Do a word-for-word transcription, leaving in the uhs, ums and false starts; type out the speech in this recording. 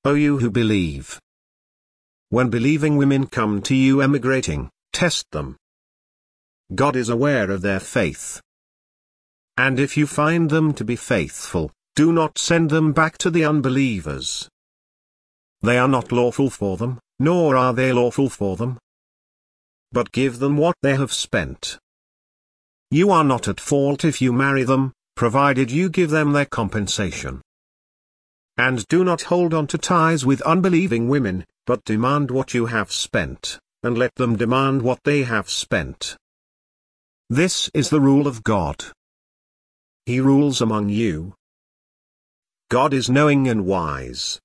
O you who believe. When believing women come to you emigrating, test them. God is aware of their faith. And if you find them to be faithful, do not send them back to the unbelievers. They are not lawful for them, nor are they lawful for them. But give them what they have spent. You are not at fault if you marry them, provided you give them their compensation. And do not hold on to ties with unbelieving women, but demand what you have spent, and let them demand what they have spent. This is the rule of God. He rules among you. God is knowing and wise.